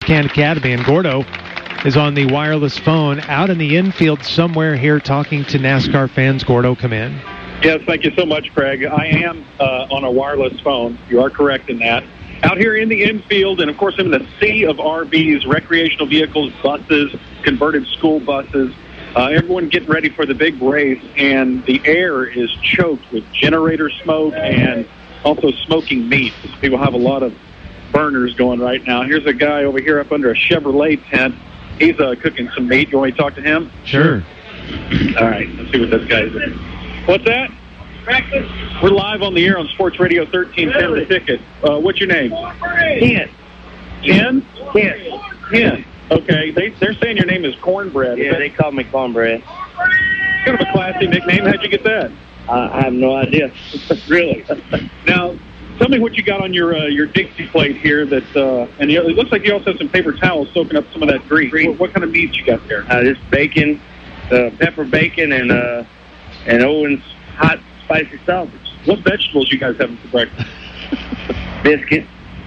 Spokane Academy. And Gordo is on the wireless phone out in the infield somewhere here talking to NASCAR fans. Gordo, come in. Yes, thank you so much, Craig. I am on a wireless phone. You are correct in that. Out here in the infield, and of course in the sea of RVs, recreational vehicles, buses, converted school buses, everyone getting ready for the big race, and the air is choked with generator smoke and also smoking meat. People have a lot of burners going right now. Here's a guy over here up under a Chevrolet tent. He's cooking some meat. You want me to talk to him? Sure. All right, let's see what this guy's doing. What's that? Practice. We're live on the air on Sports Radio 1310 The Ticket. What's your name? Ken. Ken? Ken. Okay, they're saying your name is Cornbread. Yeah, they call me Cornbread. Kind of a classy nickname. How'd you get that? I have no idea. Really? Now, tell me what you got on your Dixie plate here. And it looks like you also have some paper towels soaking up some of that grease. What kind of meats you got there? This bacon, pepper bacon, and Owen's hot spicy sausage. What vegetables you guys having for breakfast? Biscuit.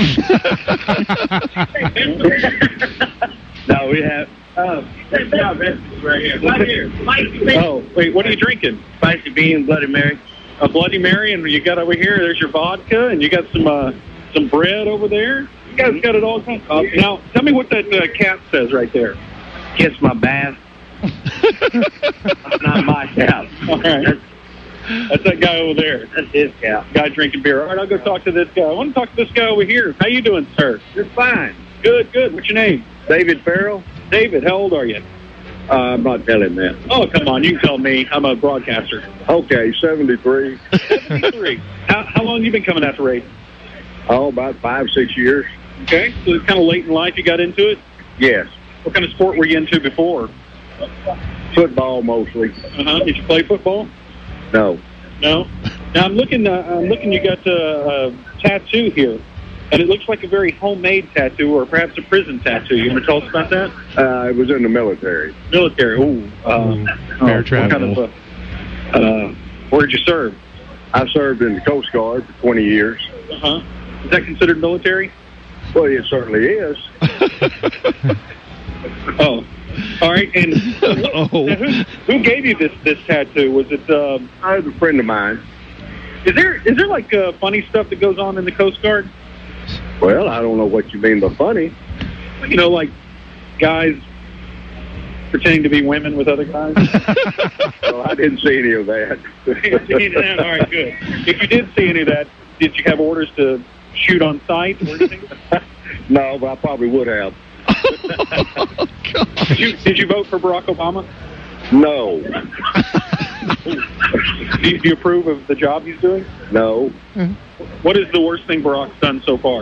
No, we have vegetables right here. Right here. Oh, wait, what are you drinking? Spicy beans, Bloody Mary. A Bloody Mary, and you got over here, there's your vodka, and you got some bread over there. You guys got it all. Now, tell me what that cap says right there. Kiss my bath. That's not my cap. All right. That's that guy over there. That's his cap. Guy drinking beer. All right, I'll go talk to this guy. I want to talk to this guy over here. How you doing, sir? You're fine. Good. What's your name? David Farrell. David, how old are you? I'm not telling that. Oh, come on. You can tell me. I'm a broadcaster. Okay, 73. 73. How long have you been coming out to race? Oh, about 5-6 years. Okay. So it's kind of late in life you got into it? Yes. What kind of sport were you into before? Football mostly. Did you play football? No. No? Now, I'm looking. You got a tattoo here. And it looks like a very homemade tattoo, or perhaps a prison tattoo. You want to tell us about that? It was in the military. Military. Bear trap. What kind of? Where'd you serve? I served in the Coast Guard for 20 years. Is that considered military? Well, it certainly is. Oh, all right. And who gave you this tattoo? Was it? I was a friend of mine. Is there like funny stuff that goes on in the Coast Guard? Well, I don't know what you mean by funny. You know, like guys pretending to be women with other guys? Well, I didn't see any of that. You didn't see any of that? All right, good. If you did see any of that, did you have orders to shoot on sight or anything? No, but I probably would have. Oh, God. Did you vote for Barack Obama? No. Do you approve of the job he's doing? No. What is the worst thing Barack's done so far?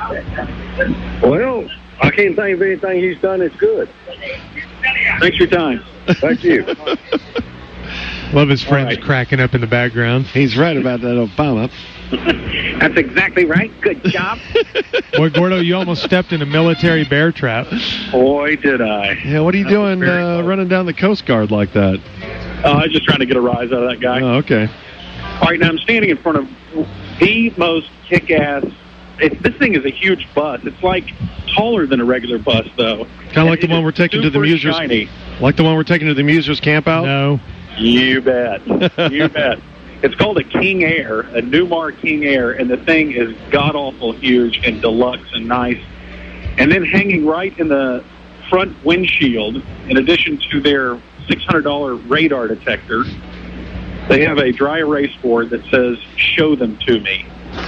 Well, I can't think of anything he's done that's good. Thanks for your time. Thank you. Love his friends cracking up in the background. He's right about that Obama. That's exactly right. Good job. Boy, Gordo, you almost stepped in a military bear trap. Boy, did I. Yeah, what are you doing running down the Coast Guard like that? I was just trying to get a rise out of that guy. Oh, okay. All right, now I'm standing in front of the most kick-ass. This thing is a huge bus. It's like taller than a regular bus, though. Kind of like the one we're taking to the Musers. Shiny. Like the one we're taking to the Musers camp out? No. You bet. You bet. It's called a King Air, a Newmar King Air, and the thing is god-awful huge and deluxe and nice. And then hanging right in the front windshield, in addition to their $600 radar detector, they have a dry erase board that says, "Show them to me."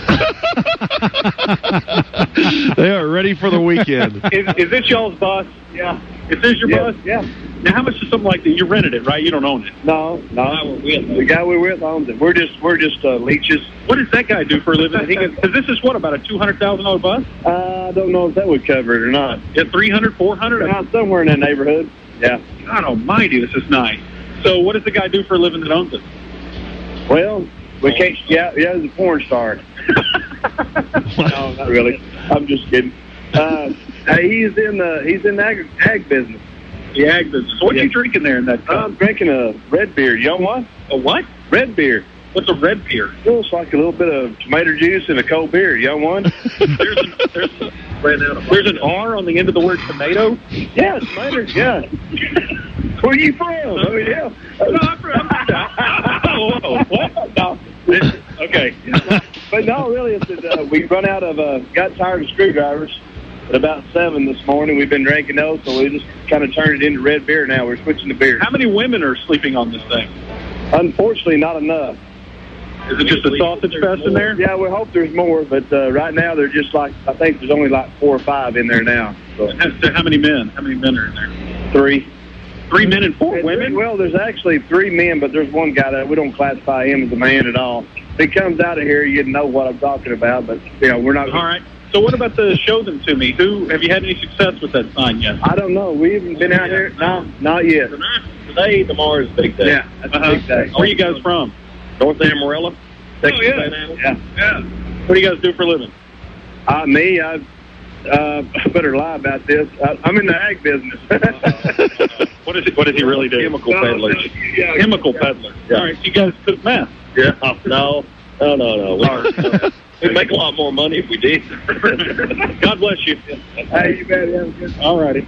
They are ready for the weekend. Is this y'all's bus? Yeah. Is this your bus? Yeah. Now, how much is something like that? You rented it, right? You don't own it. No. The guy we're with owns it. We're just leeches. What does that guy do for a living? Because this is what, about a $200,000 bus? I don't know if that would cover it or not. Yeah, 300, 400? Somewhere in that neighborhood. Yeah. God almighty, this is nice. So what does the guy do for a living that owns it? Well, we can't. Yeah, he's a porn star. No, not really. I'm just kidding. He's in the ag business. The ag business. So what are you drinking there in that cup? I'm drinking a red beer. You know what? A what? Red beer. What's a red beer? Well, it's like a little bit of tomato juice and a cold beer. You want one? There's an R on the end of the word tomato? Yeah, tomatoes, yeah. Where are you from? Oh, yeah. No, I'm from what? No. Okay. But no, really, we run out of, got tired of screwdrivers at about 7 this morning. We've been drinking those, so we just kind of turned it into red beer now. We're switching to beer. How many women are sleeping on this thing? Unfortunately, not enough. Is it just a sausage fest in there? Yeah, we hope there's more, but right now they're just like, I think there's only like 4 or 5 in there now. So. How many men? How many men are in there? 3. 3 men and 4 women? Well, there's actually 3 men, but there's one guy that we don't classify him as a man at all. If he comes out of here, you'd know what I'm talking about, but, we're not. All right. So what about the show them to me? Have you had any success with that sign yet? I don't know. We haven't been out here. No, not yet. Today, tomorrow is a big day. Yeah, that's a big day. Where are you guys from? North Amarillo. Texas. Yeah. What do you guys do for a living? I better lie about this. I'm in the ag business. What does he really do? Chemical peddler. Yeah, chemical peddler. Yeah. All right, so you guys cook meth? Yeah. No. We'd make a lot more money if we did. God bless you. Hey, you bet. Have a good. All righty.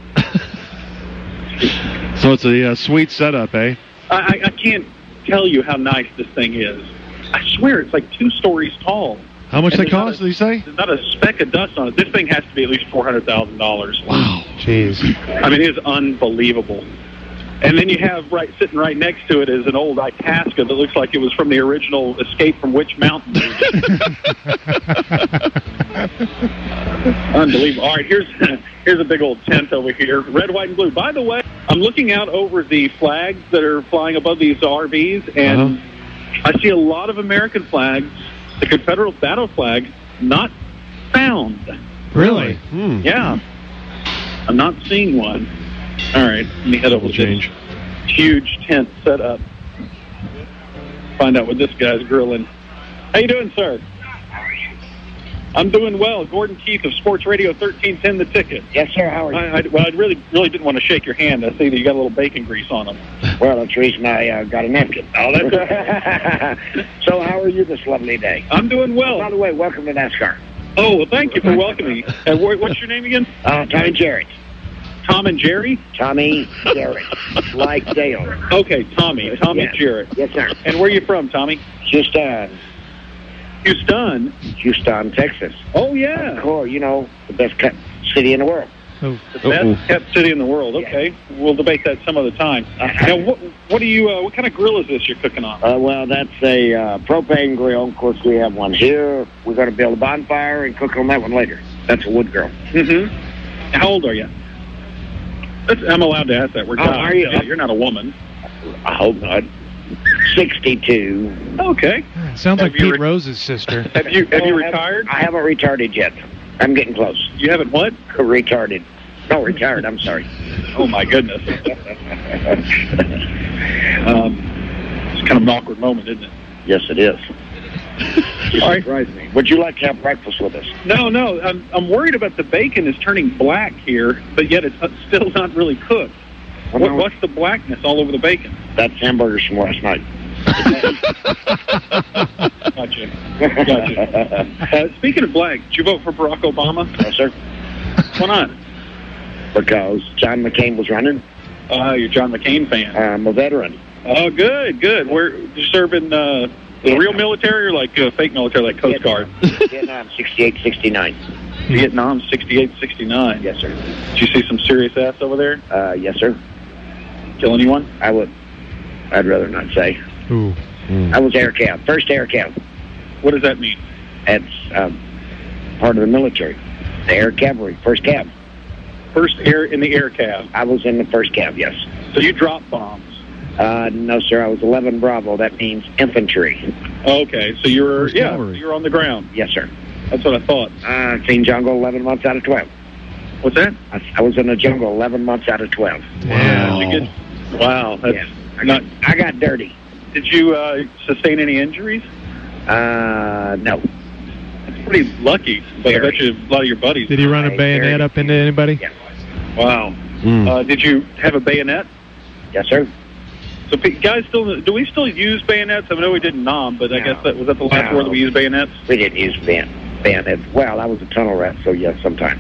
So it's a sweet setup, eh? I can't tell you how nice this thing is. I swear it's like 2 stories tall. How much they cost, did you say? There's not a speck of dust on it. This thing has to be at least $400,000. Wow. Jeez. I mean, it is unbelievable. And then you have sitting right next to it is an old Itasca that looks like it was from the original Escape from Witch Mountain movie. Unbelievable. All right, here's a big old tent over here, red, white, and blue. By the way, I'm looking out over the flags that are flying above these RVs, and I see a lot of American flags, the Confederate battle flag, not found. Really? Yeah. I'm not seeing one. All right, let me head over to this huge tent set up. Find out what this guy's grilling. How you doing, sir? I'm doing well. Gordon Keith of Sports Radio 1310 The Ticket. Yes, sir. How are you? I really didn't want to shake your hand. I see that you got a little bacon grease on them. Well, that's the reason I got a napkin. Oh, that's good. So how are you this lovely day? I'm doing well. By the way, welcome to NASCAR. Oh, well, thank you for welcoming me. What's your name again? Tommy Jarrett. Tom and Jerry? Tommy Jarrett. Like Dale. Okay, Tommy. Tommy Yes. Jarrett. Yes, sir. And where are you from, Tommy? Houston, Texas. Oh, yeah. Of course, the best kept city in the world. The best kept city in the world. Okay, we'll debate that some other time. Now, what do you? What kind of grill is this you're cooking on? Well, that's a propane grill. Of course, we have one here. We're going to build a bonfire and cook on that one later. That's a wood grill. Mm-hmm. How old are you? I'm allowed to ask that. We're guys. Are you? Yeah, you're not a woman. I hope not. 62. Okay. Sounds like Pete Rose's sister. Have you retired? I haven't retarded yet. I'm getting close. You haven't what? Retarded. No, retired. I'm sorry. Oh my goodness. It's kind of an awkward moment, isn't it? Yes, it is. All right. Me. Would you like to have breakfast with us? No. I'm worried about the bacon is turning black here, but yet it's still not really cooked. What's the blackness all over the bacon? That's hamburgers from last night. Gotcha. Speaking of black, did you vote for Barack Obama? No, sir. Why not? Because John McCain was running. You're a John McCain fan. I'm a veteran. Oh, good. Where you serving the real military or like fake military, like Coast Guard? Vietnam, 68, 69. Vietnam, 68, 69. Yes, sir. Did you see some serious ass over there? Yes, sir. Kill anyone? I'd rather not say. Ooh. I was air cab, first air cab. What does that mean? That's part of the military. The air cavalry, first cab. First air in the air cab. I was in the first cab, yes. So you dropped bombs? No, sir. I was 11 Bravo. That means infantry. Okay, so you were cavalry. you were on the ground. Yes, sir. That's what I thought. Seen jungle 11 months out of 12. What's that? I was in the jungle 11 months out of 12. Wow. Wow, that's I got dirty. Did you sustain any injuries? No. That's pretty lucky, but I bet you a lot of your buddies. Did he run a bayonet up into anybody? Yes. Wow. Did you have a bayonet? Yes, sir. So guys, do we still use bayonets? I know we didn't nom, but I guess was that the last word that we used, bayonets? We didn't use bayonets. Well, I was a tunnel rat, so yes, sometimes.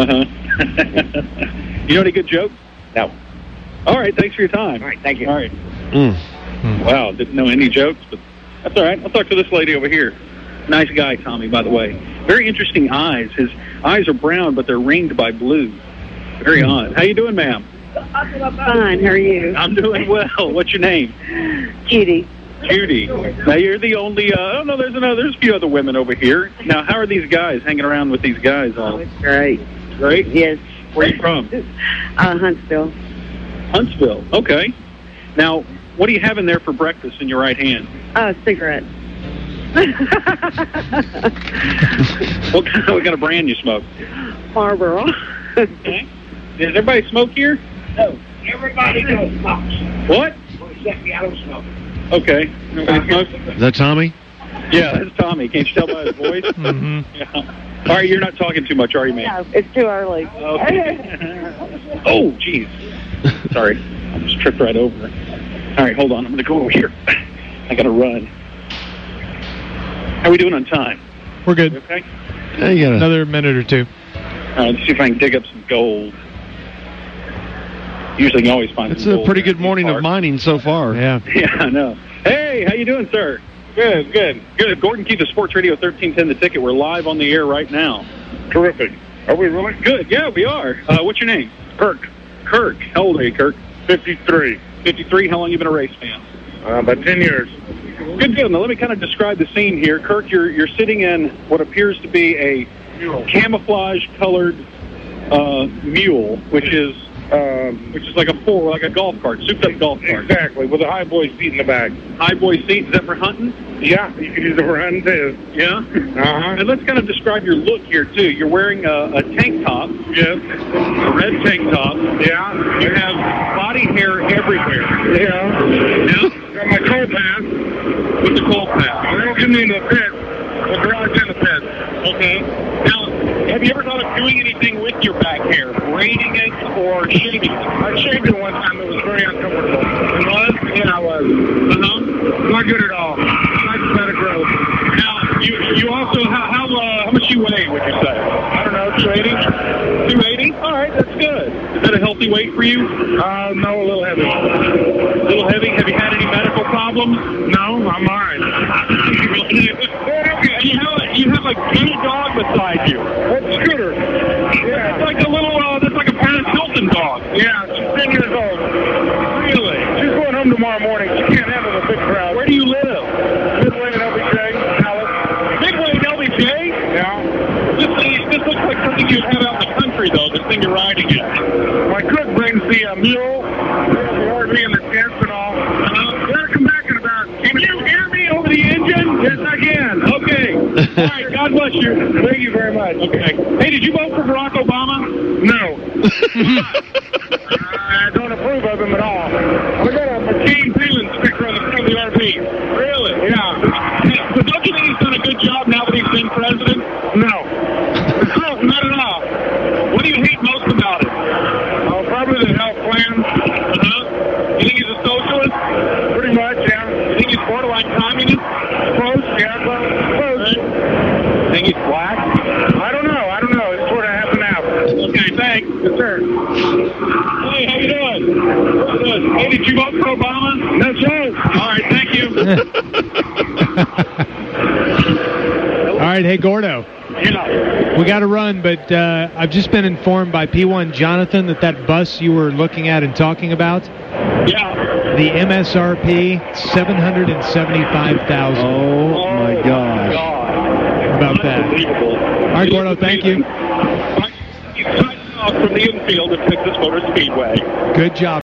You know any good jokes? No. All right, thanks for your time. All right, thank you. All right. Wow, didn't know any jokes, but that's all right. I'll talk to this lady over here. Nice guy, Tommy, by the way. Very interesting eyes. His eyes are brown, but they're ringed by blue. Very odd. How you doing, ma'am? Fine. How are you? I'm doing well. What's your name? Judy. Judy. Now, you're the only, oh, no, there's a few other women over here. Now, how are these guys hanging around with these guys all? Oh, it's great. Great? Yes. Where are you from? Huntsville. Huntsville. Okay. Now, what do you have in there for breakfast in your right hand? Cigarette. What kind of brand you smoke? Marlboro. Okay. Does everybody smoke here? No. Everybody goes smokes. What? Except me, I don't smoke. Okay. Nobody smokes? Is that Tommy? Yeah, that's Tommy. Can't you tell by his voice? Mm-hmm. Yeah. All right, you're not talking too much, are you, man? No, it's too early. Okay. Oh, jeez. Sorry. I just tripped right over. All right, hold on. I'm going to go over here. I got to run. How are we doing on time? We're good. Okay. Yeah, you got Another minute or two. All right, let's see if I can dig up some gold. Usually you always find It's some a gold pretty there good in morning these of parks. mining so far. Yeah. Yeah, I know. Hey, how you doing, sir? Good. Good. Gordon Keith of Sports Radio 1310 The Ticket. We're live on the air right now. Terrific. Are we really? Good. Yeah, we are. What's your name? Kirk, Kirk. How old are you, Kirk? 53. 53. How long you been a race fan? About 10 years. Good. Now let me kind of describe the scene here. Kirk, you're sitting in what appears to be a camouflage-colored mule, which is like a golf cart, souped-up golf cart. Exactly, with a high boy seat in the back. High boy seat. Is that for hunting? Yeah, you can use it for hunting too. Yeah. Uh-huh. And let's kind of describe your look here too. You're wearing a tank top. Yes. A red tank top. Yeah. You have body hair everywhere. Yeah. Yeah. Got my coal pass. With the coal pass. They don't get me in the pit. The garage in the pit. Okay. Now, have you ever thought of doing anything with your back hair? Braiding it or shaving it? I shaved it one time. It was very uncomfortable. It was? Yeah, it was. Not good at all. Like to let it grow. Now, you also, how much you weigh, would you say? I don't know, 280? 280? All right, that's good. Is that a healthy weight for you? No, a little heavy. A little heavy? Have you had any medical problems? No, I'm all right. You have a gay dog beside you. What Scooter? Yeah. That's like a Paris Hilton dog. Yeah, she's 10 years old. Really? She's going home tomorrow morning. She can't handle the big crowd. Where do you live? Midway in LBJ, Dallas. Midway in LBJ? Yeah. This looks like something you'd have out in the country, though, this thing you're riding in. My cook brings the mule, the RV and the tents and all. We're come back in about... Can you hear me over the engine? Yes, I can. Okay. All right, God bless you. Thank you very much. Okay. Hey, did you vote for Barack Obama? No. I don't approve of him at all. I got a McCain Palin sticker on the front of the RV. Really? Yeah. So don't you think he's done a good job now that he's been president? No. No, not at all. What do you hate most about it? Probably the health plan. You think he's a socialist? Pretty much, yeah. You think he's borderline communist? Close, yeah, close. Think he's black? I don't know. It's sort of half and half. Okay, thanks. Yes, sir. Hey, how you doing? Good. Hey, did you vote for Obama? No, sir. All right, thank you. All right, hey, Gordo. Yeah. We got to run, but I've just been informed by P1 Jonathan that bus you were looking at and talking about, Yeah. the MSRP, $775,000. Oh, my gosh. How about that? Unbelievable. All right, Gordo, thank you. From the infield at Texas Motor Speedway. Good job.